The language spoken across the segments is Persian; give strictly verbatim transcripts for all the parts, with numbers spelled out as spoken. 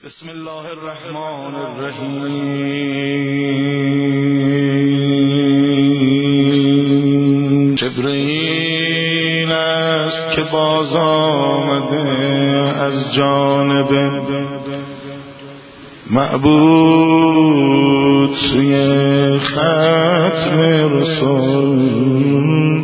بسم الله الرحمن الرحیم. جبرئیل است که باز آمده از جانب معبود سوی ختم رسول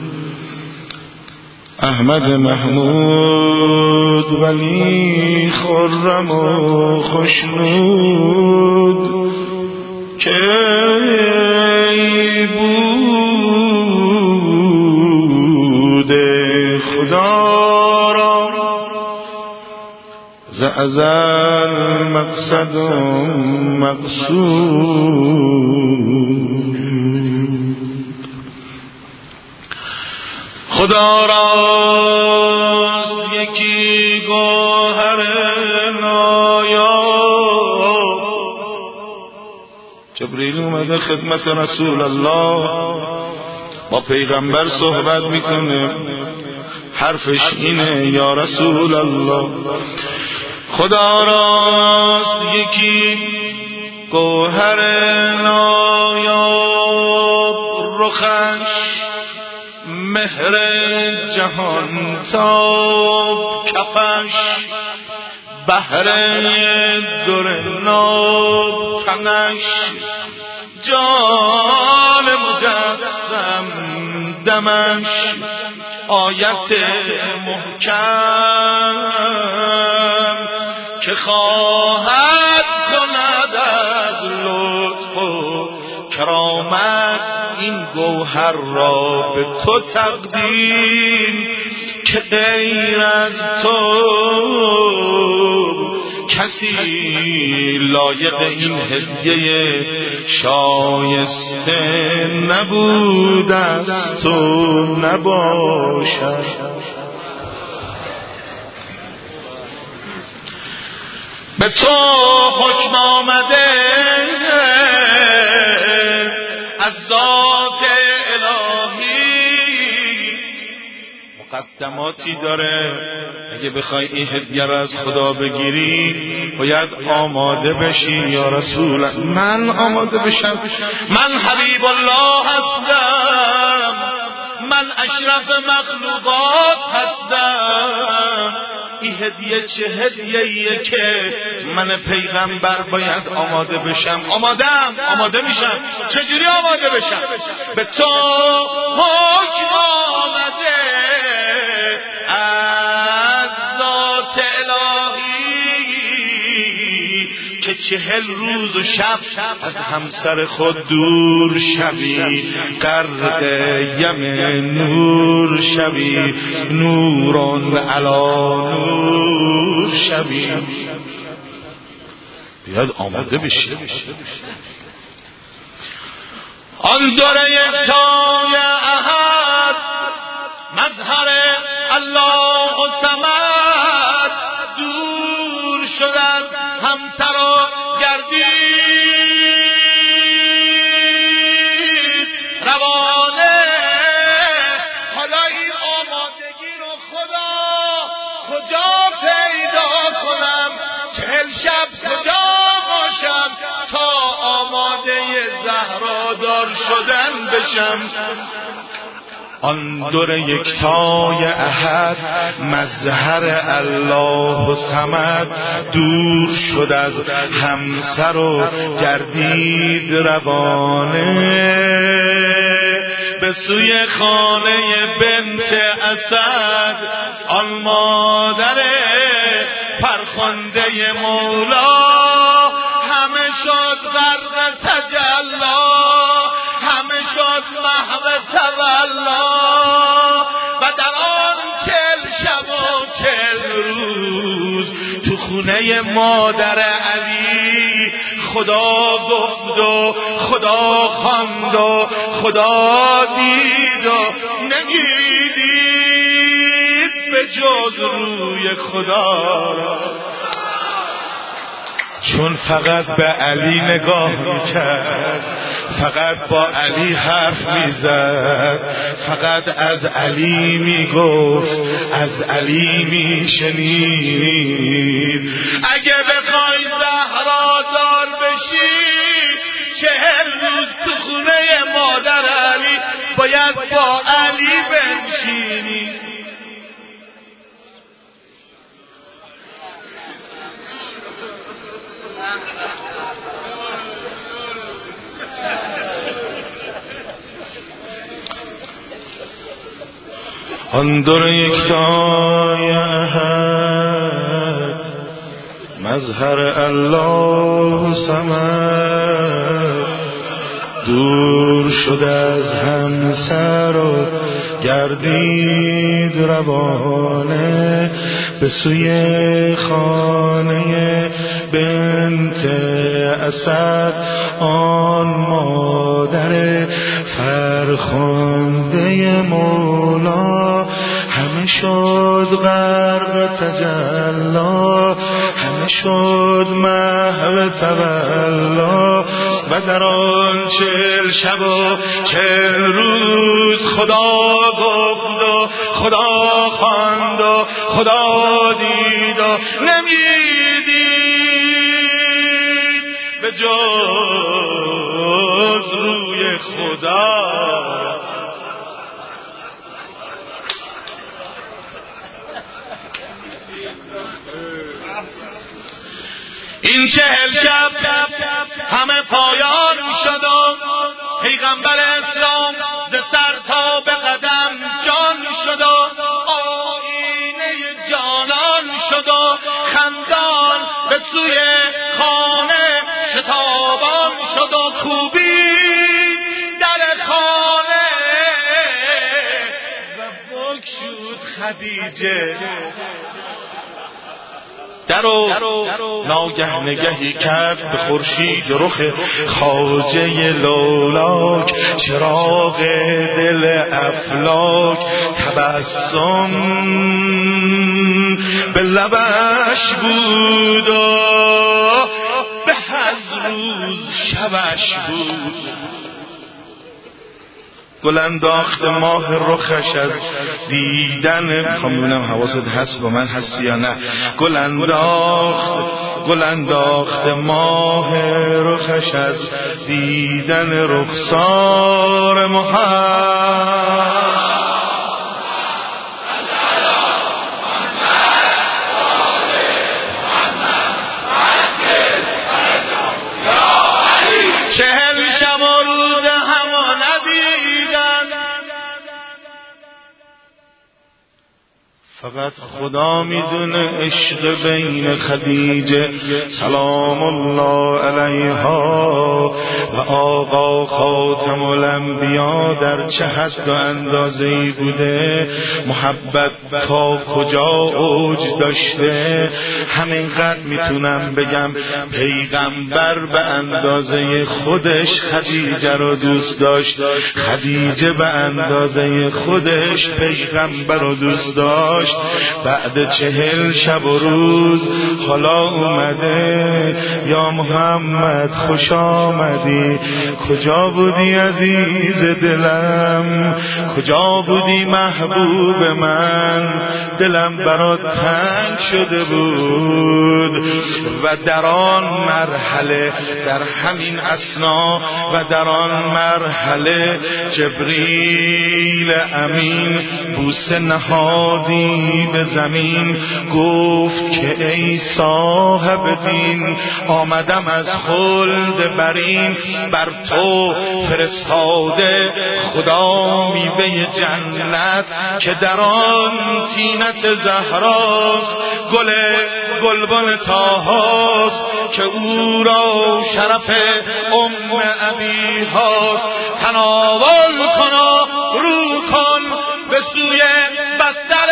احمد محمود ولی خرم و خوشنود که بود خدا را ز ازل مقصد و مقصود. خدا راست یکی گوهر نایاب. جبریل اومده خدمت رسول الله، با پیغمبر صحبت میکنه، حرفش اینه: یا رسول الله، خدا راست یکی گوهر نایاب، رخش مهر جهان تاب، کفش بحر در ناب، تنش جان مجسم، دمش آیت محکم که خواهد کند از لطف و کرامت این گوهر را به تو تقدیم که غیر از تو کسی لایق این هدیه شایسته نبود از تو نباشد. به تو حکم آمده از ذات الهی، مقدماتی داره. اگه بخوای این هدیه را از خدا بگیری باید آماده بشی. یا رسول من آماده بشم؟ من حبیب الله هستم، من اشرف مخلوقات هستم. این هدیه چه هدیه‌ایه که من پیغمبر باید آماده بشم؟ آمادم، آماده میشم. چجوری آماده بشم؟ به تو حکم آمده از ذات الهی که چهل روز و شب از همسر خود دور شوی، غرق یم نور شوی، نوران علا نور شوی. بیاد آماده بشی. آن دور یکتای احد، مظهر الله و صمد، دور شدن همسر و گردید روانه. حالا این آمادگی رو خدا کجا پیدا کنم؟ چهل شب کجا باشم تا آماده زهرادار شدن بشم؟ آن دور یکتای احد، مظهر الله و صمد، دور شد از همسر و گردید روانه به سوی خانه بنت اسد، آن مادر فرخنده مولا. همه شد غرق تجلا، همه شد محو تولا. و در آن چل شب و چل روز تو خونه مادر علی خدا گفت و خدا خواند و خدا دید و نمیدید به جز روی خدا را، چون فقط به علی نگاه میکرد، فقط با علی حرف میزد، فقط از علی میگفت، از علی میشنید. اگه بخوای آن در یکتای احد مظهر الله صمد دور شد از همسر و گردید روانه به سوی خانه بنت اسد آن مادر فرخنده مولا همه شد غرق تجلا همه شد محو تولا و در آن چل شب و چل روز خدا گفت و خدا خواند و خدا دید و نمیدید به جز روی خدا. این چهل شب همه پایان شد و پیغمبر اسلام ز سر تا به قدم جان شد و آینه جانان شد و خندان به سوی خانه شتابان شد و کوبید در خانه و بگشود خدیجه درو ناگه نگهی کرد به خورشید رخ خواجه لولاک چراغ دل افلاک تبسم به لبش بود و به از روز شبش بود. گل انداخت ماه رخش از دیدن، میخوام ببینم حواست هست با من هستی یا نه. گل انداخت گل انداخت ماه رخش از دیدن رخسار محمد. چهل شب و روز همو ندیدن، فقط خدا میدونه عشق بین خدیجه سلام الله علیها و آقا خاتم الانبیا در چه حد و اندازه‌ای بوده، محبت تا کجا اوج داشته. همینقدر میتونم بگم پیغمبر به اندازه خودش خدیجه رو دوست داشت، خدیجه به اندازه خودش پیغمبر رو دوست داشت. بعد چهل شب و روز حالا اومده یا محمد خوش آمدی، کجا بودی عزیز دلم، کجا بودی محبوب من، دلم برات تنگ شده بود. و در آن مرحله در همین اثنا و در آن مرحله جبریل امین بوسه نهادی به زمین، گفت که ای صاحب دین آمدم از خلد برین بر تو فرستاده خدا میوه جنت که در آن تینت زهراست، گل گلبن طاهاست که او را شرف ام ابی هاست. تناول کن و رو کن به سوی بستر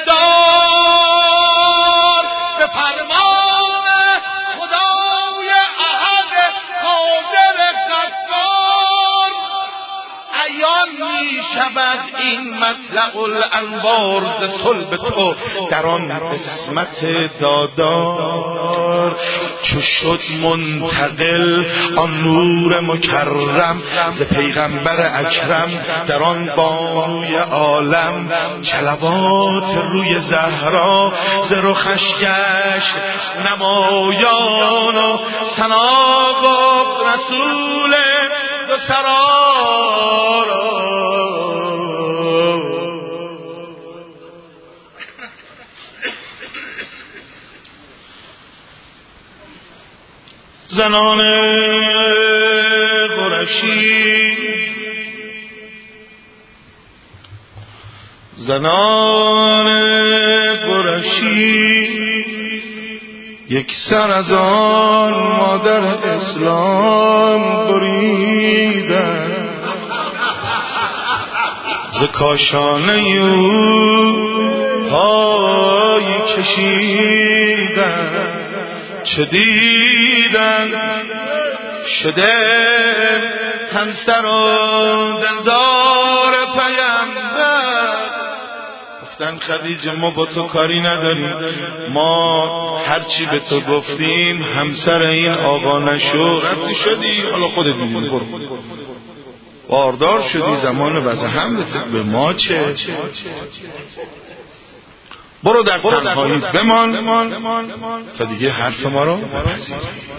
دلدار، به فرمان خدای احد قادر غفار. عیان می شود این مطلع الانوار ز صلب تو در آن قسمت دادار. چو شد منتقل آن نور مکرم ز پیغمبر اکرم در آن بانوی عالم، جلوات روی زهرا ز رخش گشت نمایان و ثنا گفت رسول دو سرارا. زنان قرشی زنان قرشی یک سر از آن مادر اسلام بریدن، ز کاشانه او پای کشیدن. چه دیدن شده همسر و دلدار پیامبر، گفتن خدیجه ما با تو کاری نداریم، ما هرچی به تو گفتیم همسر این آقا نشو. رفتی شدی حالا خودت میدونی، برو باردار شدی، زمان وضع حملت، به ما چه؟ برو در تنهایی بمان تا دیگه حرف ما رو بپذیر.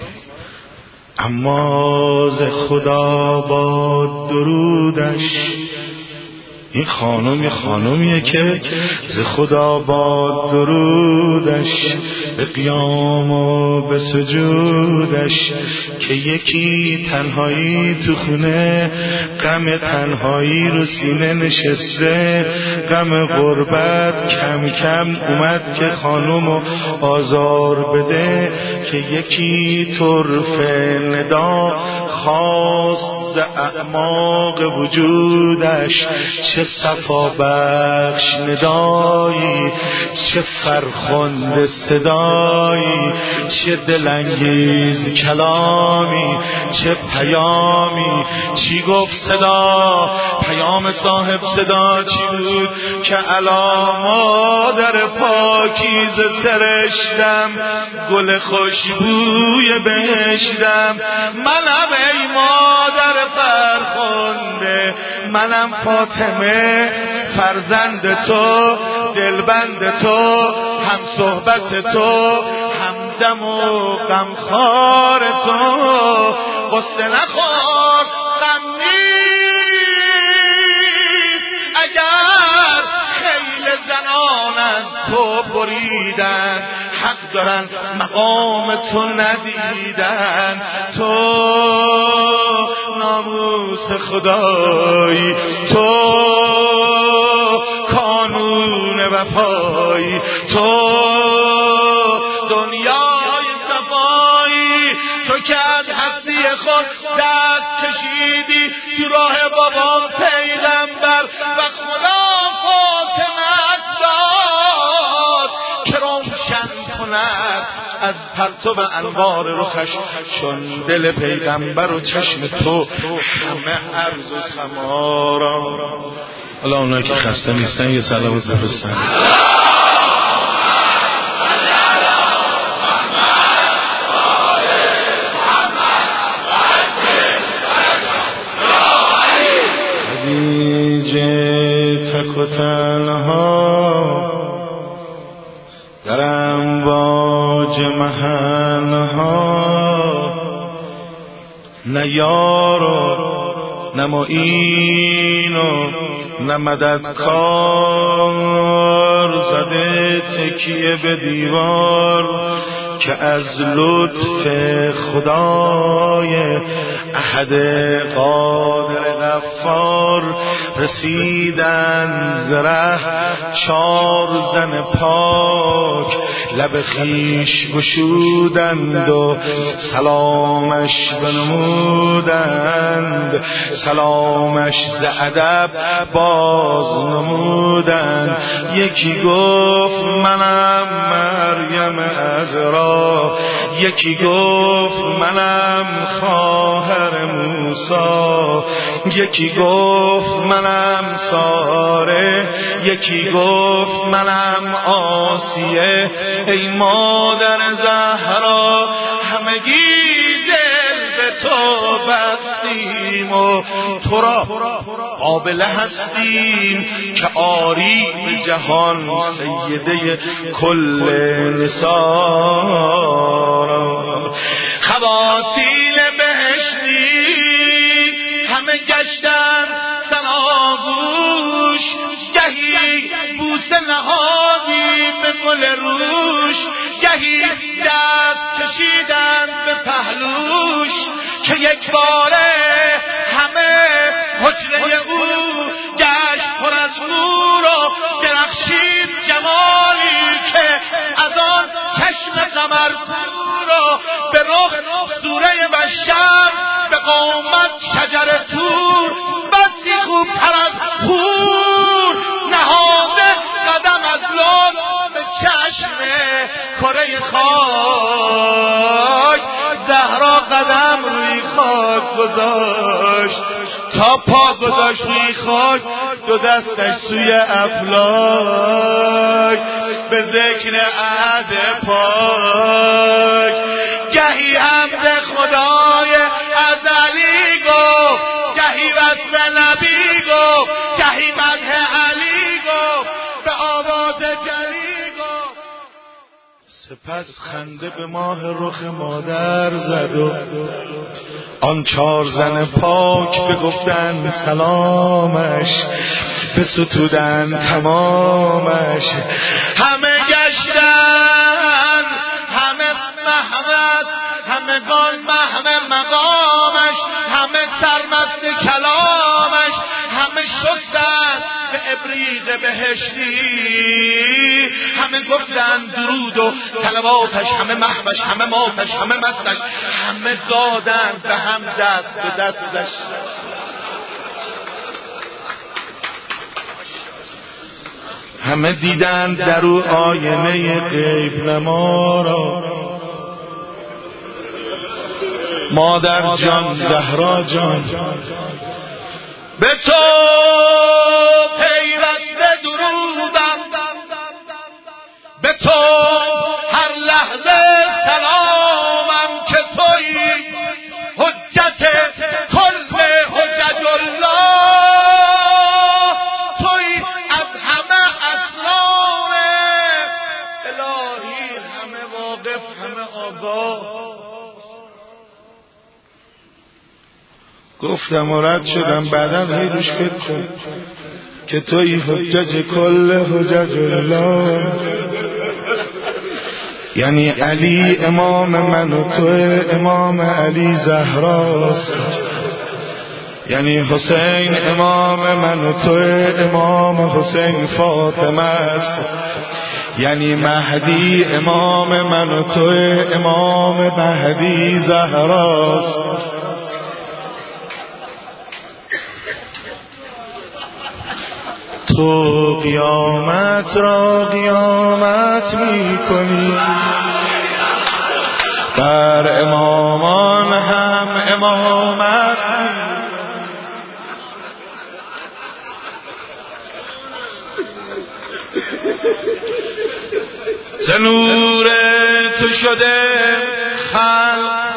اما ز خدا با درودش، این خانم خانمیه که ز خدا با درودش، به قیام و به سجودش، که یکی تنهایی تو خونه غم تنهایی رو سینه نشسته، غم غربت کم کم اومد که خانومو آزار بده، که یکی طرف ندا خواست ز اعماق وجودش، چه صفا بخش ندایی، چه فرخنده صدایی، چه دلانگیز کلامی، چه پیامی. چی گفت صدا؟ پیام صاحب صدا چی بود؟ که علا مادر پاکیز سرشتم، گل خوشبوی بهشتم. منم ای مادر فرخنده، منم فاطمه فرزند تو، دلبند تو، هم صحبت تو، همدم و غمخوار تو. قصه نخور غم نیست اگر خیل زنان از تو بریدن، حق دارن مقام تو ندیدن. تو ناموس خدایی، تو کانون وفایی، تو دنیای صفایی، تو که از هستی خود دست کشیدی تو راه بابام پیغمبر و خدا فاطمه داد که روشن کند از پرتو انوار رخش، چون دل پیغمبر و چشم تو همه ارض و سما را. حالا اونایی که خسته نیستن یه صلوات بفرستن. خدیجه تک و تنها در امواج محنها، نه یار و نه معین و نه مددکار، زده تکیه به دیوار که از لطف خدای احد قادر غفار رسیدن زره چار زن پاک، لب خیش گشودند و سلامش بنمودند، سلامش ز ادب باز نمودند. یکی گفت منم مریم عذرا، یکی گفت منم خواهر موسی، یکی گفت منم ساره، یکی گفت منم آسیه. ای مادر زهرا همگی دل به تو بستیم و تو را قابل هستیم که آری به جهان سیده کل نسا. خواتین بهشتی همه گشتن سناگوش، گهی بوسه نهادی به گل روش، گهی دست کشیدن به به پهلوش که یک باره همه حجره او گشت پر از نور و درخشید جمالی که از آن چشم قمرپور و به رخ سوره بشر به قامت شجر تور بسی خوبتر از حور نهاده قدم از لطف به چشم کره خاک زهرا قدم روی خاک گذاشت تا پا گذاشت روی خاک دو دستش سوی افلاک به ذکر عهد پاک گهی حمد خدای ازلی گفت گهی وصف نبی گفت گهی مدح علی گفت به آواز جلی گفت سپس خنده به ماه رخ مادر زد و آن چار زن پاک بگفتن سلامش بستودن تمامش همه گشتن همه محمد همه گان محمه مقامش همه سرمست کلامش همه شدن به ابریق بهشتی همه گفتن درود و صلواتش همه محوش همه ماتش همه مستش همه دادن به هم دست به دستش همه دیدن در او آینه غیب نما را مادر جان زهرا جان به تو پیوسته درودم به تو هر لحظه سلامم که تویی حجت کل حجج الله تویی از همه اسرار الهی همه واقف همه آگاه گفتم و رد شدم بعدا هی روش فکر کن که توی حجج کل حجج الله یعنی علی امام من و تو امام علی زهراست یعنی حسین امام من و تو امام حسین فاطمه است یعنی مهدی امام من و تو امام مهدی زهراست تو قیامت را قیامت می کنی بر امامان هم امامت ز نور تو شده خلق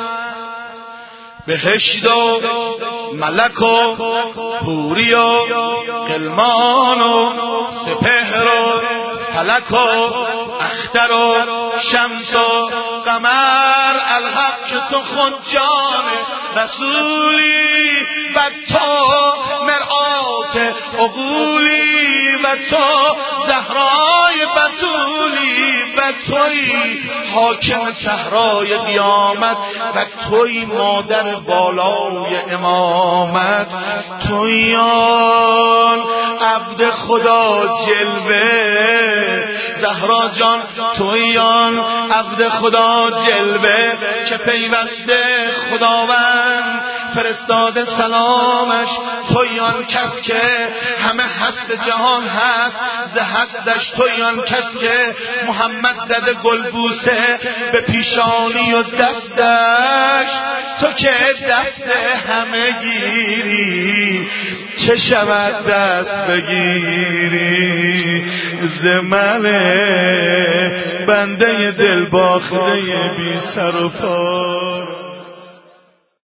بهشت و ملک و حوری و غلمان و سپهر و فلک و اختر و شمس و قمر الحق که تو خود جان رسولی و تو مرآت عقولی و تو زهرای بتولی و توی حاکم صحرای قیامت و توی مادر بالای امامت توی آن عبد خدا جلوه زهرا جان توی آن عبد خدا جلوه که پیوسته خداوند فرستاده سلامش توی آن کس که همه هست جهان هست ز هستش توی آن کس که محمد زده گلبوسه به پیشانی و دستش تو که دست همه گیری چه شود دست بگیری ز من بنده دل باخته بی سر و پا